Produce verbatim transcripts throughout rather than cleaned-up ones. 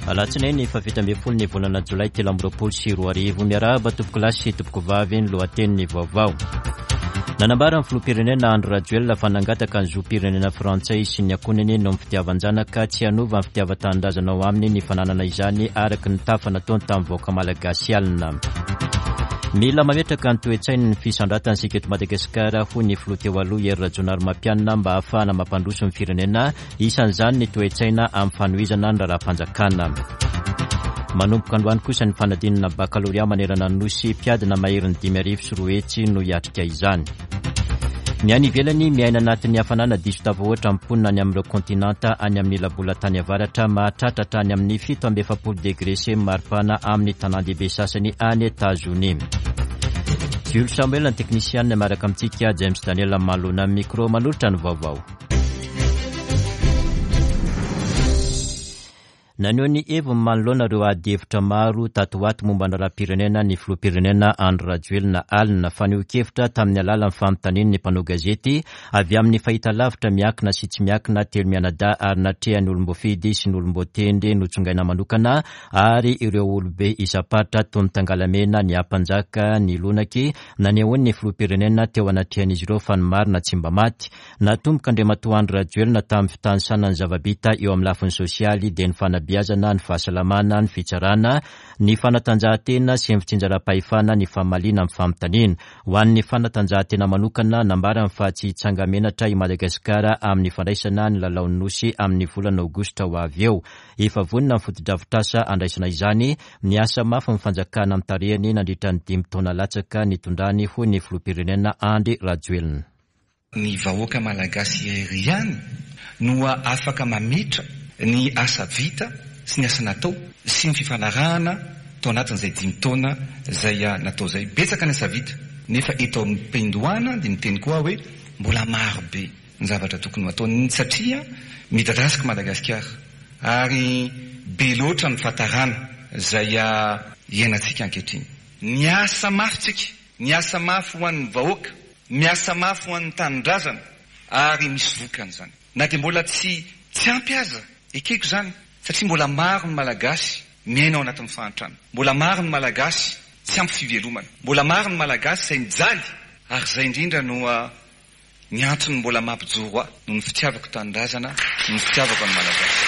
alatsinainy fafita ambin'ny folo ny volana jolay telo amby roapolo sy roa arivo miarahaba tompoko lahy sy tompoko vavy ny lohateniny vaovao. Nanambara ny filoham-pirenena Andry Rajoelina fa nangataka ny zoam-pirenena frantsay sy ny ankoniny no fitiavan-janaka tsy hanova ny fitiavan-tanindrazana ao aminy ny fananana izany araky ny tafa nataony tamin'ny vahoaka malagasy alina. Mila mametraka ny toe-tsainy ny fisandratany sika eto Madagasikara ho ny filoha teo aloha Hery Rajaonarimampianina mba ahafahana mampandroso ny firenena isan'izany ny toe-tsaina amin'ny fanohizana ny raharaham-panjakana. Manomboka androany kosa ny fanadinana bakaloria manerana ny nosy mpiadina maherin'ny dimy arivo sy roa hetsy no hiatrika izany. Ny any ivelany miaina anatin'ny hafanana diso tavahoatra amponina any amin'ireo kontinanta any amin'ny labola tany avaratra mahatratratra any amin'ny fito amby efapolo degré sy maripana amin'ny tanàn-dehibe sasany any États-Unis. Jules Samuel ny teknisianina miaraka amintsika James Daniel Malona micro manolotra ny vaovao. Naneo ny heviny manoloana ireo ady-hevitra maro tatoato momba ny raharaham-pirenena ny filoham-pirenena Andry Rajoelina alina fa niohakevitra tamin'ny alalan'ny fanontaniany ny mpanao gazety avy amin'ny fahitalavitra miankina sy tsy miankina telo mianadahy ary natrehan'ny olombofidy sy ny olomboatendry notsongaina manokana ary ireo olobe isapatra toy ny tangalamena ny ampanjaka ny lonaky nanehoany ny filoham-pirenena teo anatrehan'izy ireo fa ny marina tsy mba maty natomboka andriamatoa Andry Rajoelina tamin'ny fitanisanana ny zavabita eo amin'ny lafiny sosialy dia ny fanabeazana ny fahasalamana ny fitsarana ny fanatanjahantena sy ny fitsinjaram-pahefana ny fahamaliana amin'ny fanontaniana ho an'ny fanatanjahantena manokana nambara fa tsy hitsanga-menatra i Madagasikara amin'ny fandraisana ny lalaon'ny nosy amin'ny volana aogositra ho avy eo efa vonina ny foto-drafitrasa andraisana izany miasa mafy ny fanjakana amin'ny tarehany nandritra ny dimy taona latsaka nitondrany ho ny filoham-pirenena Andry Rajoelina. Ny vahoaka malagasy ery ihany no afaka mamitra ny asa vita sy ny asa natao sy ny fifanarahana tao anatin'izay dimy taona izay natao izay. Betsaka ny asa vita nefa eto amin'ny mpendohana dia miteny koa hoe mbola maro be ny zavatra tokony atao satria midadasika Madagasikara ary be loatra ny fahatarana izay iainantsika ankehitriny. Ny asa mafy tsika, ny asa mafy ho an'ny vahoaka, miasa mafy ho an'ny tanindrazana ary misy vokany izany. Na dia mbola tsy tsy ampy aza ekeko zany satria mbola maro ny malagasy miaina ao anatin'ny fahantrana, mbola maro ny malagasy tsy ampy fivelomana, mbola maro ny malagasy izay mijaly ary izay indrindra no ny antony mbola mampijoro aho no ny fitiavako tanindrazana no ny fitiavako amin'ny malagasy.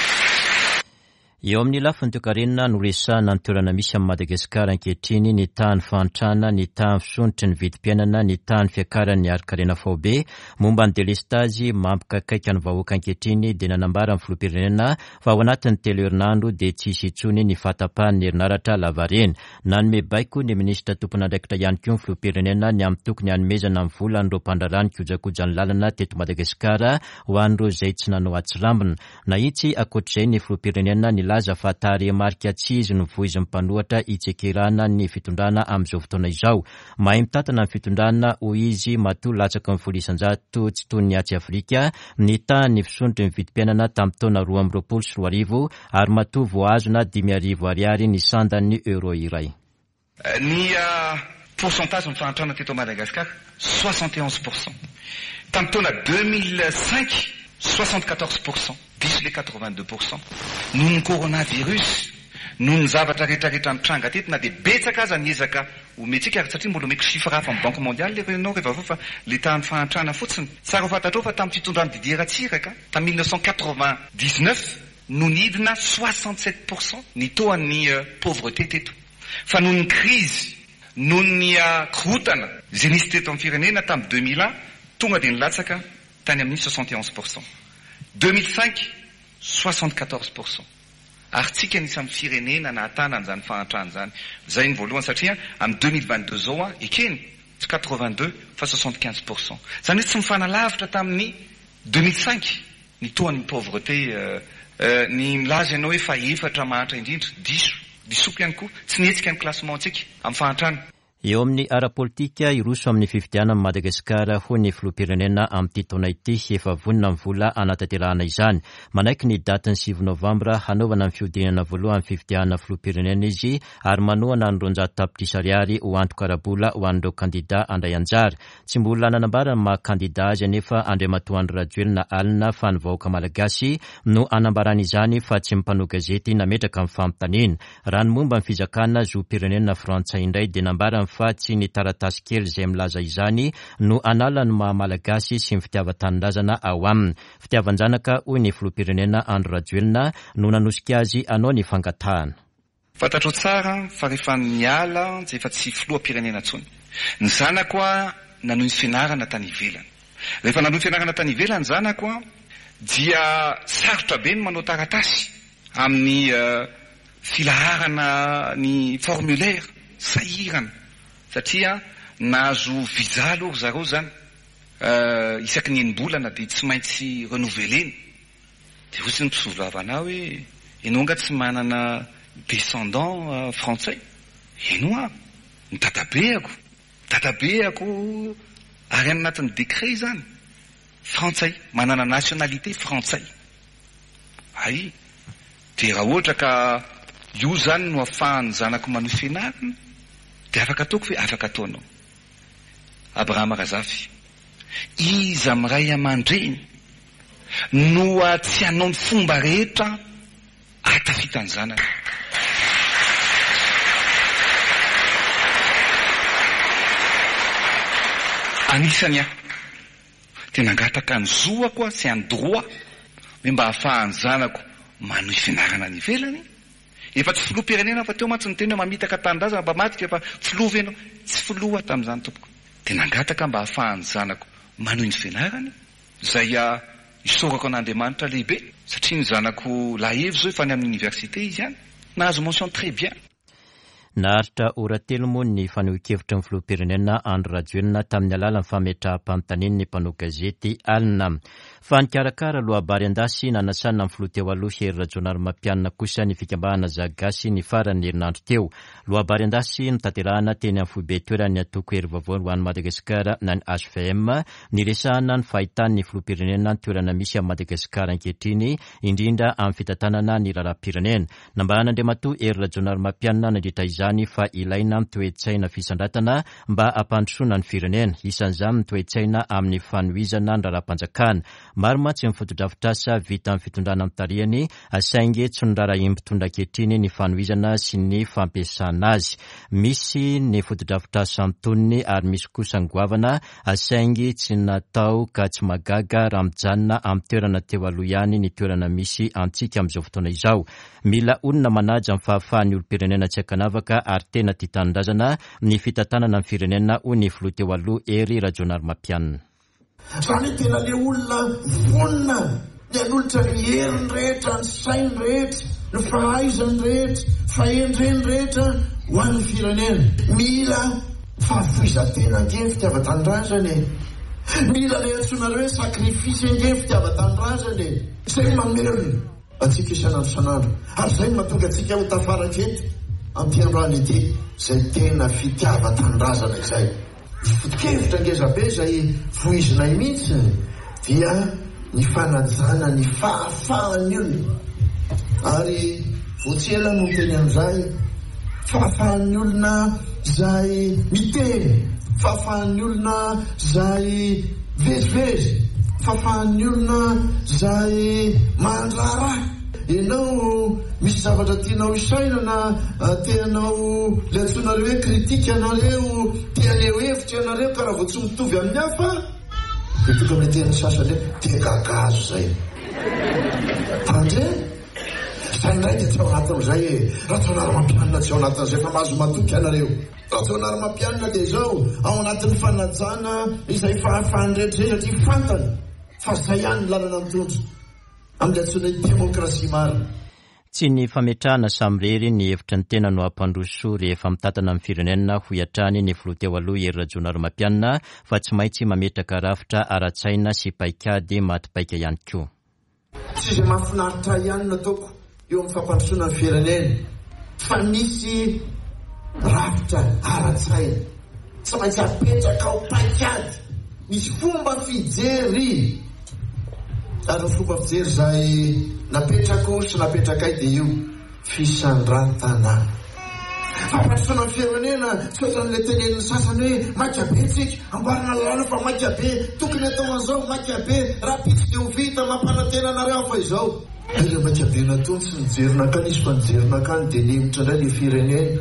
Eo amin'ny lafiny toekarenina no resahana ny toerana misy amin'ny Madagasikara ankehitriny ny tany fahantrana, ny tany fisondrotry ny vidim-piainana, ny tany fiakaran'ny ari-karena faobe momba ny delestazy mampikakaika ny vahoaka ankehitriny dia nanambara ny filoham-pirenena fa ao anatin'ny telo herinandro dia tsisy intsony ny fahatapahan'ny herinaratra lavareny. Nanome baiko ny minisitra tompon'andraikitra ihany koa ny filoham-pirenena ny amin'ny tokony hanomezana amin'ny vola an'ireo mpandrarany kojakojan'ny lalana teto Madagasikara ho an'ireo izay tsy nanao atsirambina. Nahitsy ankoatr'izay ny filoham-pirenena ny laza fa tarehimarika tsy izy no voizin'ny mpanohatra hitsekirana ny fitondrana amin'izao fotoana izao. Mahay mitantana ny fitondrana ho izy matoa latsaka ny folo isan-jato tsy toy ny atsy Afrika ny tany fisondrotry ny vidim-piainana tamin'ny taona roa amby roapolo sy roa arivo ary matoa voazona dimy arivo ariary ny sandan'ny euro iray. Ny pourcentage ny fahantrana teto Madagasikara soixante et onze pour cent. Tamin'ny taona deux mille cinq soixante-quatorze pour cent. Diso le quatre-vingt-deux pour cent. Noho ny coronavirus, noho ny zavatra rehetrarehetra nitranga teto na dia betsaka aza niezaka ometsika ary satria mbola omeko chiffre hafa amin'ny Banque mondiale ianao rehefa avy eo fa le tany fahantrana fotsiny. Tsara ho fantatrao fa tamin'ny fitondrany Didier Ratsiraka tamin'ny mille neuf cent quatre-vingt-dix-neuf no nidina soixante-sept pour cent ny toan'ny pauvreté teto. Fa noho ny crise, noho ny korotana izay nisy teto amin'ny firenena tamin'ny deux mille un tonga dia nilatsaka tany amin'ny soixante et onze pour cent. deux mille cinq soixante-quatorze pour cent. Ary tsika anisan'ny firenena nahatana an'izany fahantrana izany. Izay ny voalohany satria amin'ny deux mille vingt-deux zao a ekeny tsy quatre-vingt-deux fa soixante-quinze pour cent. Izany hoe tsy mifanalavitra tamin'ny deux mille cinq ny toan'ny pauvreté uh, uh, ny milaza ianao hoe fa efatra mahatra indrindra diso disoko ihany koa tsy nihetsika ny klassementsika amin'ny fahantrana. Eo amin'ny ara-politika iroso amin'ny fifidiana amin'ny Madagasikara ho ny filoham-pirenena amin'ity taona ity efa vonina amin'ny vola anatanterahana izany. Manaiky ny datin'ny sivy novambra hanaovana amin'ny fihodinana voalohany fifidiana filoham-pirenena izy ary manohana ny roanjato tapitrisa ariary ho anto-karabola ho an'ireo kandida andray anjara. Tsy mbola nanambara ny maha kandida azy anefa Andriamatoa Andry Rajoelina alina fa ny vahoaka malagasy no anambarany izany fa tsy mpanao gazety nametraka amin'ny fampitaniana. Raha ny momba ny fizakana zoom-pirenena Frantsay indray dia nambara fa tsy ny taratasy kely izay milaza izany no anala ny maha malagasy sy ny fitiavan-tanindrazana ao aminy. Fitiavan-janaka hoy ny filoham-pirenena Andry Rajoelina no nanosika azy anao ny fangatahana. Fantatro tsara fa rehefa niala dia efa tsy filoham-pirenena intsony. Ny zanako nanohy ny fianarana tany ivelany. Rehefa nanohy fianarana tany ivelany zanako dia sarotra be ny manao taratasy amin'ny uh, filaharana ny formulaire sahirana satria nahazo visa aloha zareo zany uh, isaky ny enim-bolana dia tsy maintsy renoveleny. Dia hozy ny mpisolovana hoe ianao nga tsy manana descendant uh, frantsay. Eno ny dadabeako dadabeako ary anatin'ny décret zany frantsay, manana nationalité frantsay. Ay, dia raha ohatra ka io zany no ahafahan'ny zanako manohy fianarana dia afaka ataoko hoe afaka ataonao. Abrahama Razafy, iza amiray aman-dreny no tsy hanao ny fomba rehetra atafita ny zanaka. Anisany aho tena angataka ny zoako sy any droit hoe mba ahafahan'ny zanako manohy fianarana ny ivelany. Efa tsy filoham-pirenena fa teo mantsy ny teny mamitaka tanindrazana mba matika efa filoha ianao. Tsy filoha tamin'izany tompoko. Tena angataka mba ahafahan'ny zanako manohy ny fianarany izay isorako an'Andriamanitra lehibe satria ny zanako lahevy zao efa ny amin'ny université izy ihany nahazo mention très bien. Naharitra ora telo moa ny fanehoan-kevitra ny filoham-pirenena Andry Rajoelina tamin'ny alalan'ny fametraha-panontaniana ny mpanao gazety alina. Fa nikarakara lohabary andasy nanasana amin'ny filoha teo aloha Hery Rajaonarimampianina kosa ny fikambahana zagasy ny farany herinandro teo. Lohabary andasy notanterahana teny amin'ny foibe toerany atoko hery vaovao ho an'ny Madagasikara na ny H V M niresahana ny fahitan'ny filoham-pirenena ny toerana misy amin'ny Madagasikara ankehitriny indrindra amin'ny fitantanana ny raharaham-pirenena. Nambaran'Andriamatoa Hery Rajaonarimampianina nandritra izany fa ilaina mitoetsaina fisandratana mba hampandrosoana ny firenena. Isan'izany mitoetsaina amin'ny fanohizana ny raharaham-panjakana. Maro mantsy amin'ny fotodrafitrasa vita amin'ny fitondrana amin'ny tarihany asaingy tsy ny raharaha impitondra ankehitriny ny fanohizana sy ny fampiasana azy. Misy ny fotodrafitrasa antoniny ary misy kosa ny goavana asaingy tsy natao ka tsy magaga raha mijanona amin'ny toerana teo aloha ihany ny toerana misy antsika amin'izao fotoana izao. Mila olona manaja amin'ny fahafahan'ny olo-pirenena tsy ankanavaka ary tena tia tanindrazana ny fitantanana amin'ny firenena hoy ny filoha teo aloha Hery Rajaonarimampianina. Zany tena le olona vonina ny anolotra ny heriny rehetra, ny sainy rehetra, ny fahaizany rehetra, fahendreny rehetra ho an'ny firenena. Mila fahafoizan-tena nge fitiavan-tanindrazana. Mila le antsonareo hoe sakrifisy nge fitiavan-tanindrazana. Izay mamelona antsika isanandro isanandro. Ary izay mahatonga antsika ho tafara kety amin'ny androany ity izay tena fitiavan-tanindrazana izay. Foto-kevitra ngezabe izay voizinay mihitsy dia ny fanajana ny fahafahan'ny olona. Ary voatsela no teny amin'izay fahafahan'ny olona izay miteny, fahafahan'ny olona izay vezivezy, fahafahan'ny olona izay mandrara. Ianao misy zavatra tianao isaina na tianao le antsonareo hoe kritika anareo, tianeo hevitra anareo ka raha vao tsy mitovy amin'ny hafa itoka amin'ny teny sasany hoe tia gagazo zay. Andre izay ndray dia tsy ao anatin'izay e Rajaonarimampianina tsy ao anatin'izay fa mahazo matoky anareo. Rajaonarimampianina dia izao ao anatin'ny fanajana izay fahafahany rehetrarehetra ty fantany fa izay ihany lalana mitondra amin'ny antsona demokrasia maro. Tsy ny fametrahana samirery ny hevitra ny tena no ampandroso rehefa mitantana amin'ny firenena ho iatrany ny filoha teo aloha Hery Rajaonarimampianina fa tsy maintsy mametraka rafitra ara-tsaina sy paikady maty-paika ihany koa. Tsy izay mahafinaritra ihany nataoko eo amin'ny fampandrosoana ny firenena fa misy rafitra ara-tsaina tsy maintsy apetraka ao paikady, misy fomba fijery. Ary ny fomba fijery zay napetrako sy napetraka ay de io fisandratana. Fampatrisana ny firenena soatran'le tenen'ny sasany hoe maikabe tsika, amboarina lalàna fa maikabe, tokony atao an'izao maikabe, raha pitsy de ho vita mampanantena anareo fa izao. Ilay maikabe natony tsy nijerina kany, izy fa nijerina kany de nimitra indray ny firenena.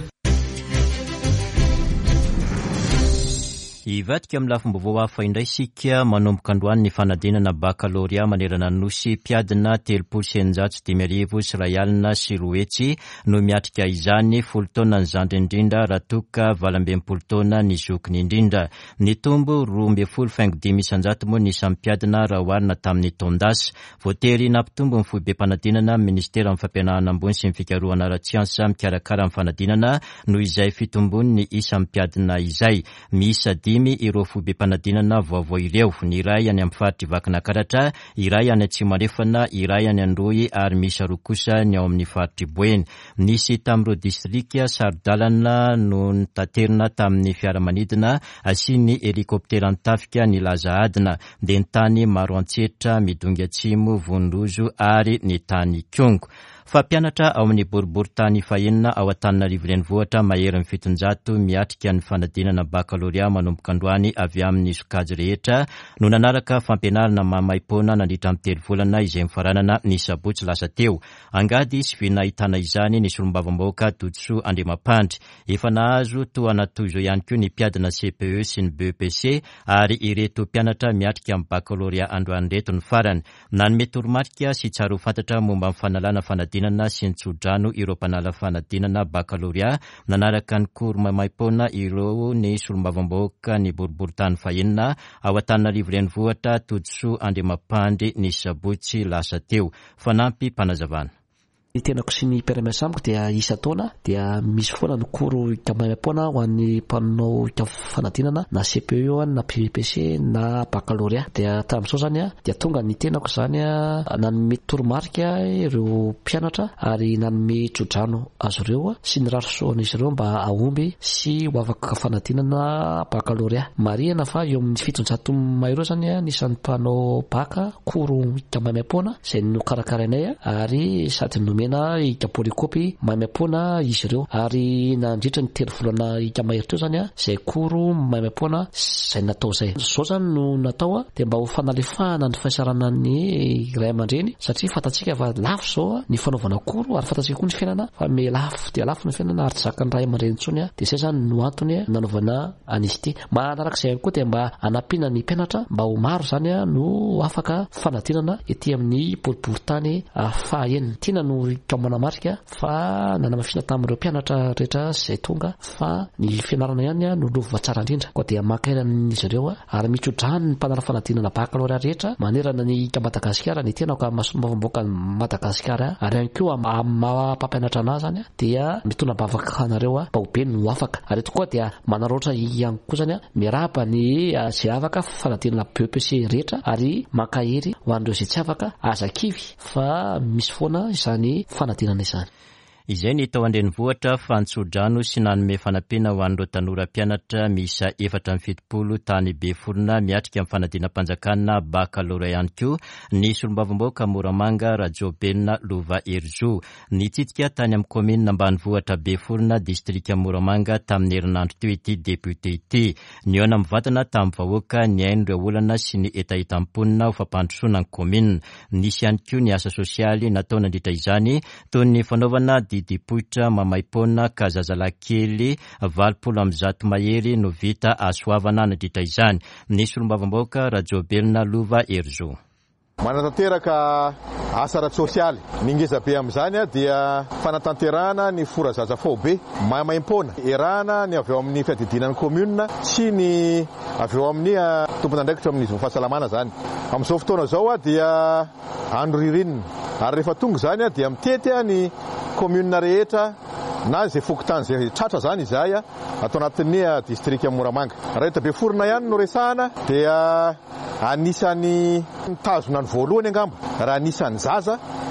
Ivadika amin'ny lafim-baovao hafa indray sika manomboka androany ny fanadinana bakaloria manerana ny nosy mpiadina telopolo sy eninjato sy dimy arivo sy iray alina sy roa hetsy no miatrika izany folo taona ny zandry indrindra raha toka valo amby enimpolo taona ny zokiny indrindra. Ny tombo roa amby folo faingo dimy isanjato moa ny isan'ny mpiadina raha oharina tamin'ny taondasy. Voatery nampitombo ny foibe mpanadinana ministera amin'ny fampianarana ambony sy ny fikarohana ara-tsiansa mikarakara amin'ny fanadinana no izay fitombony ny isan'ny mpiadina izay. Miisa dimy ireo foibe mpanadinana vaovao ireo, ny iray any amin'ny faritra Vakina Karatra, iray any Tsimarefana, iray any Androy ary misy roa kosa ny ao amin'ny faritra Boeny. Nisy tamin'ireo distrika sarodalana no nitaterina tamin'ny fiaramanidina sy ny helikoptera nitafika ny laza adina dia ny tany maro antsetra midongy atsimo Vondrozo ary ny tany Kiongo. Fampianatra ao amin'ny boriboritany fahenina ao Antananarivo renivohitra mahery ny fitonjato miatrika ny fanadinana bakaloria manomboka androany avy amin'ny sokajy rehetra no nanaraka fampianarana mamaimpoana nandritra amin'ny telo volana izay mifaranana ny sabotsy lasa teo. Angady sy vina ahitana izany ny solombavambahoaka Dodoso Andriamampandry. Efa nahazo toana tozo ihany koa ny mpiadina C P E sy ny B E P C ary ireto mpianatra miatrika amin'ny bakaloria androany reto ny farany. Nanome toromarika sy tsara ho fantatra momba amin'ny fanalana fanadinana sy ny tsodrano ireo mpanala fanadinana bakaloria nanaraka ny kory mamaimpoana ireo ny solombavambahoaka ny boriboritany fahenina ao Antananarivo renivohitra Dodoso Andriamampandry ny sabotsy lasa teo. Fanampy mpanazavana. Ny tenako sy ny mpiara-miasa amiko dia isa taona dia misy foana ny koro ikamaimam-poana ho an'ny mpanao fanadinana na C P E na P E P C na bakaloria. Dia tamin'izao zany a dia tonga ny tenako zany a nanome toromarika ireo mpianatra ary nanome tsodrano azo ireo sy ny rarosoan'izy ireo mba ahomby sy ho afaka fanadinana bakaloria. Marihana fa eo amin'ny fitonjato mahery zany a nisan'ny mpanao baka koro ikamaimam-poana izay no karakarainay ary sady nome na ikapolikopy maimaimpoana izy ireo ary nandritra ny telo volana ikamahery teo zany a zay koro maimaimpoana zay natao zay. Zao zany no natao a dia mba ho fanalefahana ny fahatsarana ny ray aman-dreny satria fantatsika fa lafo zao ny fanaovana koro ary fantatsika koa ny fiainana fa me lafo dia lafo ny fiainana ary zakan'ny ray aman-dreny intsony a dia zay zany no antony nanaovana an'izy ity. Manarak'izay ihany koa dia mba hanampiana ny mpianatra mba ho maro zany a no afaka fanadinana ety amin'ny boriboritany fahaenina. Tiana no ka manamarika fa nanamafina tamin'ireo mpianatra rehetra zay tonga fa ny fianarana ihany no lova tsara indrindra koa dia makainan'izy ireo ary mitsodrano ny mpanala fanadinana bakaloria rehetra manerana ny ka Madagasikara. Ny tena ka masombavambahoaka Madagasikara ary ihany koa mampampianatra anazy zany dia mitondra bavaka anareo mba ho be no afaka ary tokoa dia manaroatra ihany koa zany miaraba ny zay afaka fanadinana B E P C rehetra ary makahery ho an'ireo zay tsy afaka azakivy fa misy foana izany fanadinana izany. Izay ny tao andrenivohitra fantsodrano sy nanome fanampiana ho an'ireo tanora mpianatra miisa efatra amby fitopolo tany Beforona miatrika amin'ny fanadinam-panjakana bakaloria ihany koa ny solombavambahoaka Moramanga Radiobenina Lova Erzo. Nitsitsika tany amin'ny komina ambanivohitra Beforona distrika Moramanga tamin'ny herinandro teo ity depute ity. Ny eo mivantana tamin'ny vahoaka ny haino ireo olana sy ny etahitam-ponina ho fampandrosoana ny komina. Nisy ihany koa ny asa sosialy natao nandritra izany toy ny fanaovana didipoitra mamaimpoana ka zazalakely valopolo amby zato mahery no vita asoavana nandritra izany. Ny solombavambahoaka Radiobenina Lova Erzo. Manatanteraka asa ara-tsosialy ny ngeza be amin'izany dia fanatanterana ny fora zaza fobe mamaimpoana erana ny avy eo amin'ny fiadidinan'ny komuna sy ny avy eo amin'ny tompon'andraikitra amin'ny fahasalamana zany. Amin'izao fotoana zao dia andro ririnina ary rehefa tonga zany dia mitety ny komuna rehetra na zay fokotany zay tratra zany izay atao anatin'ny distrika Moramanga. Raha Beforona ihany no resahana dia anisany mitazona ny voalohany angamba raha anisany zaza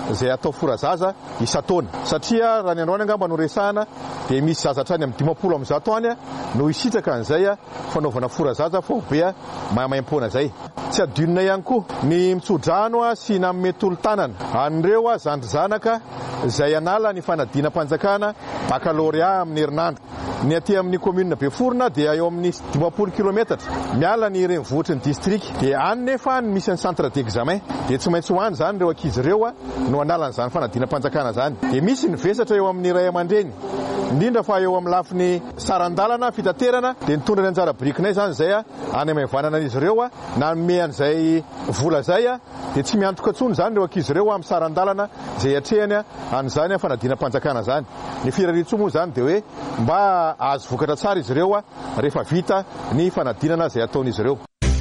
zay atao forazaza isataona satria raha ny androany angamba no resahana dia misy zazatrany amin'ny dimapolo amin'izao any no isitraka an'izay fanaovana forazaza fo be mahamaim-poana zay tsy adinona ihany koa ny mitsodrano a sy na metolo tanana an'ireo a zandry zanaka zay anala ny fanadina-panjakana bakalorea amin'ny herinandro ny aty amin'ny commune Beforona dia eo amin'ny dimapolo kilometatra miala ny renivohitry ny district dia any nefa ny misy ny centre d'examen dia tsy maintsy hoany zany ireo ankizy ireo a no analan'izany fanadina-panjakana zany dia misy ny vesatra eo amin'ny ray aman-dreny indrindra fa eo amin'ny lafiny sarandalana fitaterana dia nitondra ny anjara brikinay zany zay a any amavanana izy ireo a na nome an'izay vola zay a dia tsy miantoka tsony zany ireo ankizy ireo amin'ny sarandalana zay atrehany a an'izany a fanadina-panjakana zany ny firariantso moa zany dia hoe mba azo vokatra tsara izy ireo a rehefa vita ny fanadinana zay ataon'izy ireo.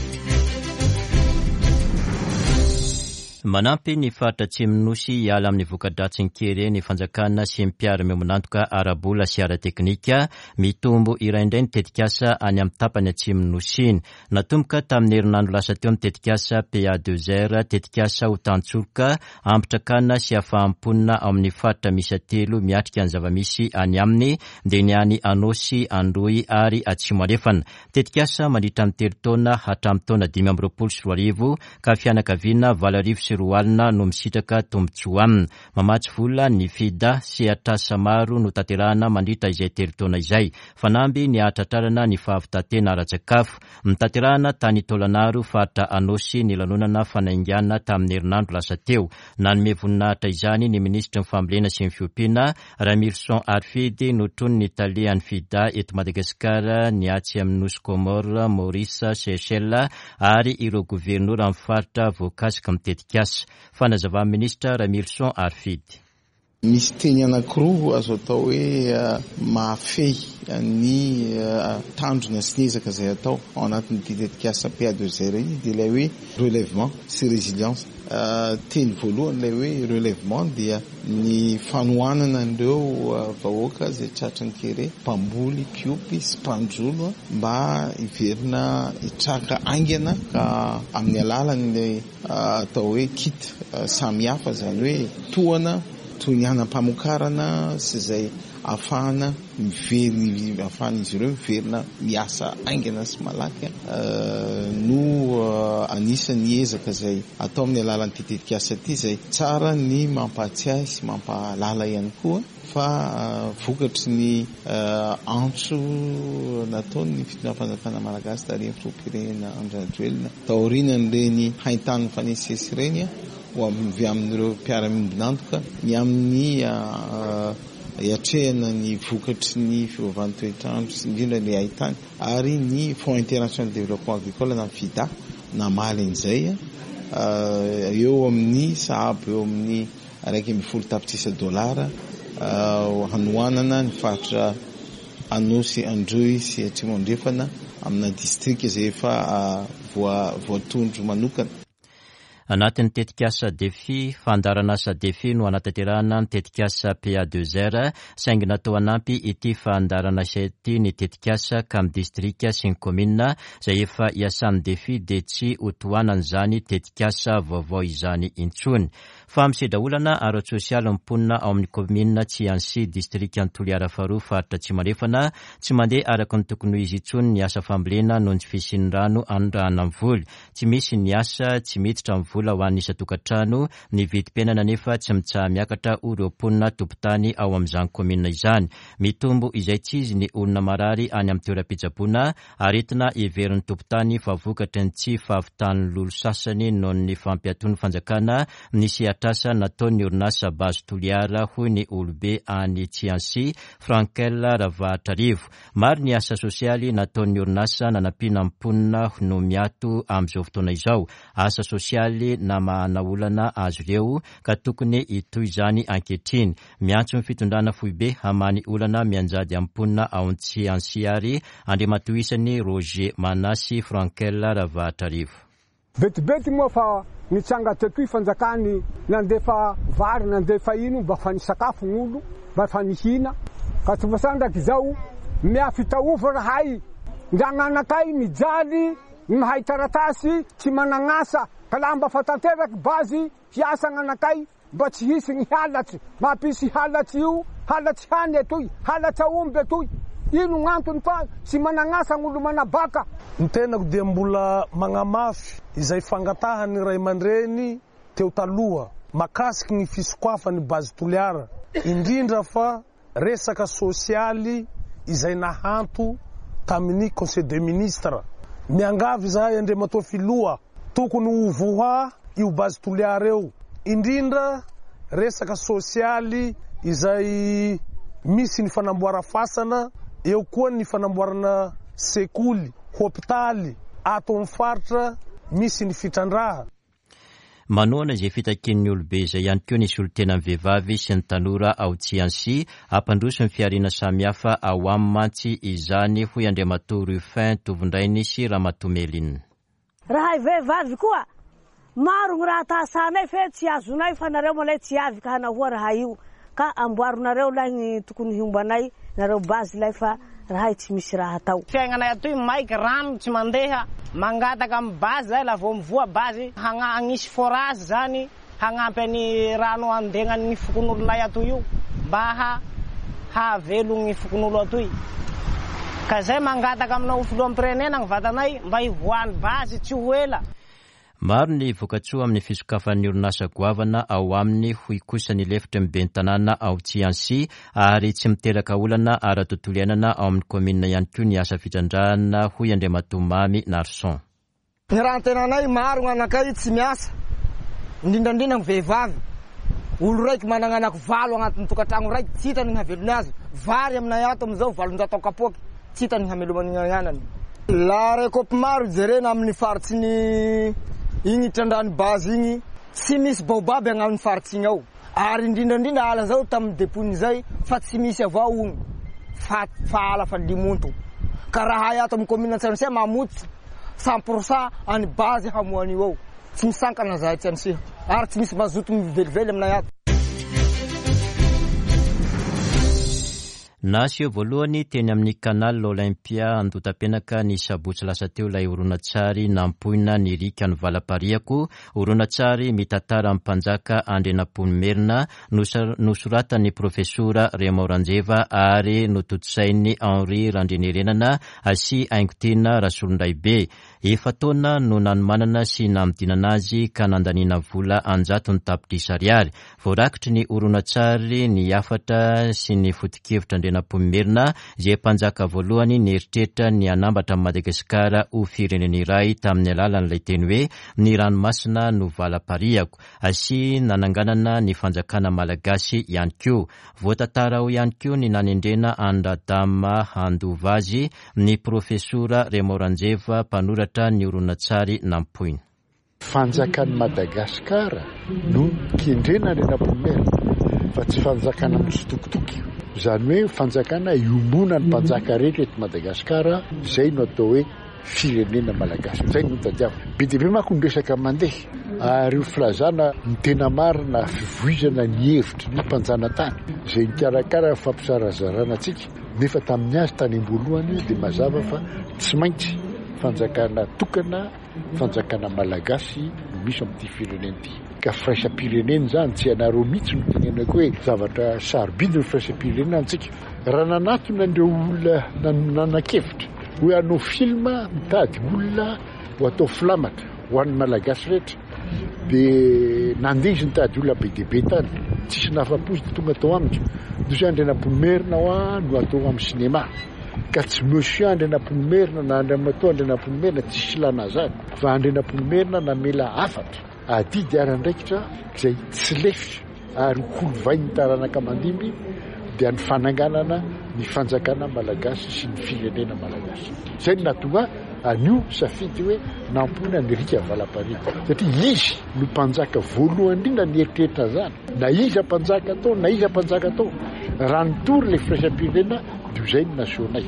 Manampy ny faritra Atsimo-Nosy hiala amin'ny voka-dratsy ny kere ny fanjakana sy mpiara-miomanantoka arabola sy ara-teknika mitombo iraindray ny tetikasa any amin'ny tapany Atsimo-Nosy iny. Natomboka tamin'ny herinandro lasa teo amin'ny tetikasa P A deux R tetikasa ho tantsolika ampitrakana sy afahamponina amin'ny faritra misy telo miatrika ny zava-misy any aminy dia ny any Anosy, Androy ary Atsimo Alefana. Tetikasa mandritra amin'ny telo taona hatramin'ny taona dimy amby roapolo sy roa arivo ka fianakaviana valo arivo sy roa alina no misitraka tombotsoa aminy. Mamatsy vola ny fida sy atrasa maro no tanterahana mandritra izay telo taona izay. Fanamby ny ahatratrarana ny fahavitatena ara-tsakafo. Mitanterahana tany Tolanaro faritra Anosy ny lanonana fanaingana tamin'ny herinandro lasa teo. Nanome voninahitra izany ny ministra ny fambolena sy ny fiompiana Ramilson Arfidy notrony ny talian'ny fida eto Madagasikara ny atsy amin'ny Nosy Comore, Maurice, Seychelles ary ireo gouvernoura amin'ny faritra voakasika mitetikasa. Fanazava ministra Ramilson Arfidy. Misy teny anankiroa azo atao hoe mahafehy ny tandrona sy nezaka izay atao ao anatin'ity tetikasa P A deux R iny dia ilay hoe relèvement sy résilience. Teny voalohany ilay hoe relèvement dia ny fanohanana an'ireo vahoaka izay tratran'ny kere, mpamboly, mpiompy sy mpanjolo mba hiverina hitraka aingana ka amin'ny alalan'ilay atao hoe kit samihafa zany hoe tohana toy ny anam-pamokarana sy izay afahana mivery afahan'izy ireo miverina miasa aingana sy malaky no anisan'ny ezaka izay atao amin'ny alalan'ity tetikasa ity izay tsara ny mampatsiahy sy mampalala ihany koa fa vokatry ny antso nataony fitondràna fanjakana malagasy tarihin'ny filoham-pirenena Andry Rajoelina taorianan'ireny haintany fanesesy ireny ho avy amin'ireo mpiara-miombonantoka ny amin'ny iatrehana ny vokatry ny fiovavan'ny toetrandro sy indrindra ny haintany ary ny Fonds international de développement agricole na FIDA namaly an'izay eo amin'ny sahabo eo amin'ny raiky amby folo tapitrisa dolara hanohanana ny faritra Anosy, Androy sy Atsimo Andrefana amina district izay efa voatondro manokana. Anatin'ny tetikasa defi fandarana asa defi no anatanterahana ny tetikasa P A deux R saingy natao anampy ity fandarana asa ity ny tetikasa ka amin'ny distrika sy ny commune izay efa iasan'ny defi dia tsy hotohanana zany tetikasa vaovao izany intsony. Fa misedraolana ara-tsosialy mimponina ao amin'ny commune Tsiansy district Antoliara faharoa faritra Tsimalefana tsy mandeha araka ny tokony ho izy intsony ny asa fambolena noho ny fisian'ny rano andrahana amin'ny voly. Tsy misy ny asa, tsy miditra amin'ny vola ho an'ny isa-tokantrano, ny vidim-piainana nefa tsy mitsaha miakatra ho ireo mponina tompon-tany ao amin'izany commune izany. Mitombo izay tsy izy ny olona marary any amin'ny toeram-pitsaboana aretina heverin'ny tompon-tany fa vokatry ny tsy fahavitan'ny lolo sasany noho ny fampiatoan'ny fanjakana nisy atrasa nataon'ny orinasa Base Toliara hoy ny olobe any Tsiansy Frankel Ravatrarivo. Maro ny asa sosialy nataon'ny orinasa nanampiana mponina no miato amin'izao fotoana izao. Asa sosialy na mahana olana azo ireo ka tokony hitoy izany ankehitriny. Miantso ny fitondrana foibe hamany olana mianjady amponina ao Tsiansy ary andrimatoisany Roger Manasy Frankel Ravatrarivo. Betibety moa fa nitsanga teto fanjakany nandefa vary nandefa ino mba fanisakafo ng'olo mba fanihina ka tsy voasandraky zao miafitaova rahay ndragnanakay mijaly mahay taratasy tsy managnasa ka lamba fa tanteraky bazy hiasa gnanakay mba tsy hisy ny halatsy mampisy halatsy io halatsy hany atoy halatsy aomby atoy ino gn'antony fa tsy managnasa gn'olo manabaka. Ny tenako dia mbola magnamafy izay fangatahany ray aman-dreny teo taloha makasiky ny fisokoafany bazy toliara indrindra fa resaka sosialy izay nahanto tamin'ny conseil des ministres. Miangavy zahay Andriamatoa Filoha tokony ho voha io bazy toliara eo indrindra resaka sosialy izay misy ny fanamboara fasana eo koa ny fanamboarana sekoly hopitaly ato amin'ny faritra misy ny fitrandraha. Manoana izay fitakian'ny olobe izay ihany koa nisy olo tena amin'ny vehivavy sy ny tanora ao Tsiansi ampandroso ny fiarina samihafa ao amin'ny mantsy izany hoy Andriamatoa Rufin Tovondrainy sy Ramatomeline. Raha vehivavy koa maro gny raha tahasanay fe tsy azonay fa nareo malay tsy avy ka hanahoa raha io ka amboaronareo lahy ny tokony hiombanay nareo bazy lay fa raha tsy misy raha atao. Fiaignanay atoy maiky rano tsy mandeha mangataka amin'ny bazy zay la vao mivoa bazy hagnisy forage zany hagnampy any rano andegnan'ny fokon'olonay atoy io mba havelo gny fokon'olo atoy. Ka zay mangataka aminao filoam-pirenena gny vatanay mba hivoany bazy tsy ho ela. Maro ny vokatsoa amin'ny fisokafan'ny orinasa goavana ao aminy hoy kosa ny lefitra mibeny tanàna ao Tsiansi ary tsy miteraka olana ara tontolo iainana ao amin'ny komina ihany koa ny asa fitrandrahana hoy Andriamatoa Mamy Narson. Ny rahan-tenanay maro gn'anakay tsy miasa indrindrandrindra ny vehivavy olo raiky managnanako valo agnatin'ny tokantragno raiky tsy hitany havelony azy vary aminay ato amizao valonjato kapoky tsy hitany hamelomanignanany. La rekopy maro jerena amin'ny faritsy ny igny trandrany bazy igny tsy misy baobaby agnamin'ny faritsy igny ao ary indrindrandrindra ala zao tamin'ny depony zay fa tsy misy avao ogny fa fa ala fa limonto ka raha ato amin'ny commune Tsiansi mamotsy cent pour cent any bazy hamoany io ao tsy misankana zahay Tsiansi ary tsy misy mazoto mivelively aminay ato. Nasio voalohany teny amin'ny canal Olympia andotam-penaka ny sabotsy lasa teo ilay horonan-tsary nampoina ny rika ny valapariako horonan-tsary mitantara amin'ny mpanjaka Andrinampoinimerina nosoratany profesora Raymond Ranjeva ary nototosainy Henri Randrinerenana sy Aingotiana Rasolondaibe. Efa taona no nanomanana sy namidinana azy ka nandaniana vola anjato ny tapitrisa ariary. Voarakitry ny horonan-tsary ny afatra sy ny foto-kevitra Andrinampoinimerina izay mpanjaka voalohany nieritreritra ny anambatra Madagasikara ho firenena iray tamin'ny alalan'ilay teny hoe ny ranomasina no valapariako sy nananganana ny fanjakana malagasy ihany koa. Voatantara ho ihany koa ny nanendrena Andradama Handovazy ny profesora Raymond Ranjeva mpanoratra ny horonan-tsary nampoina. Fanjakan'i Madagasikara no kendrena Andrinampoinimerina fa tsy fanjakana mitsitokitoky. Zany hoe fanjakana iombona ny mpanjaka rehetra eto Madagasikara zay no atao hoe firenena malagasy. Zay no tadiavo. Be dia be manko ny resaka mandeha ary io filazana ny tena marina fivoizana ny hevitry ny mpanjanantany zay nikarakara fampisarazarana antsika nefa tamin'ny azy tany am-boalohany dia mazava fa tsy maintsy fanjakana tokana fanjakana malagasy misy amin'ity firenena ity. Ka firaisam-pirenena zany tsy anareo mihitsy no tenenako hoe zavatra sarobidy ny firaisam-pirenena antsika. Raha nanatona andreo olona nanan-kevitra hoe hanao filma mitady olona ho atao filamatra ho an'ny malagasy rehetra dia nandeha izy nitady olona be dia be tany tsisy nafa-pozy dia tonga atao aminy. Dosy Andrinampoinimerina hoa no atao amin'ny sinema ka tsy monsieur Andrinampoinimerina na Andriamatoa Andrinampoinimerina tsisy lanazany fa Andrinampoinimerina namela afatra adidy aran-draikitra izay tsy lefy ary holovain'ny taranaka mandimby dia ny fananganana ny fanjakana malagasy sy ny firenena malagasy. Zay no natonga anio safidy hoe nampoina ny rika valapariako satria izy no mpanjaka voalohany indrindra ny eritreritra zany na iza mpanjaka atao na iza mpanjaka atao raha nitory ilay firaisam-pirenena dia izay no nasionay.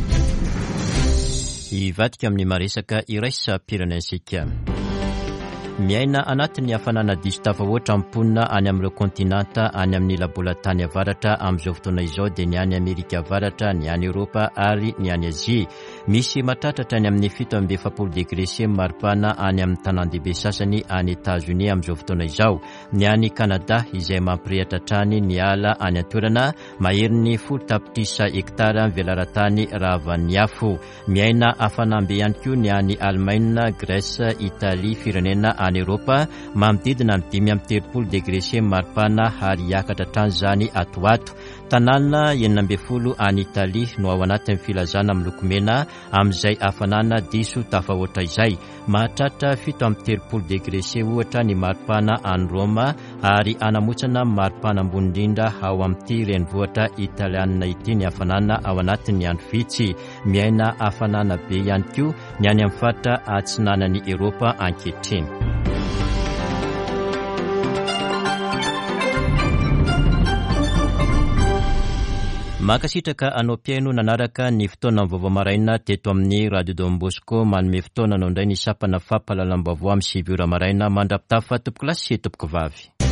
Ivadika amin'ny maresaka iraisa pirenensika. miaina anatin'ny hafanana diso tafahoatra amponina any amin'ireo kontinanta any amin'ny labolatany avaratra amin'izao fotoana izao dia ny any Amerika avaratra, ny any Europa ary ny any Azia. Misy matratratra any amin'ny fito amby efapolo degré C maripana any amin'ny tanàn-dehibe sasany any États-Unis amin'izao fotoana izao. Ny any Canada izay mampirehatra trany ny ala any an-toerana maherin'ny folo tapitrisa hektara velaran-tany raha van'ny afo. Miaina hafanambe ihany koa ny any Allemagne, Grèce, Italie, firenena any Europa manodidina ny dimy amby telopolo degré C maripana ary hiakatra trany zany atoato. Tanàna enina amby folo any Italie no ao anatin'ny filazana miloko mena amin'izay hafanana diso tafahoatra izay. Mahatratra fito amby telopolo degré C ohatra ny maripana any Roma ary anamotsana maripana ambony indrindra ao amin'ity renivohitra italiana ity ny hafanana ao anatin'ny andro vitsy. Miaina hafanana be ihany koa ny any amin'ny faritra atsinanan'ny Europa ankehitriny. Makasitraka anao piaino nanaraka ny fotoana amin'ny vaovao maraina teto amin'ny Radio Don Bosco manome fotoana anao indray ny sapana fampahalalam-baovao amin'ny sivy ora maraina mandrapitafa tompoko lasy sy tompoko vavy.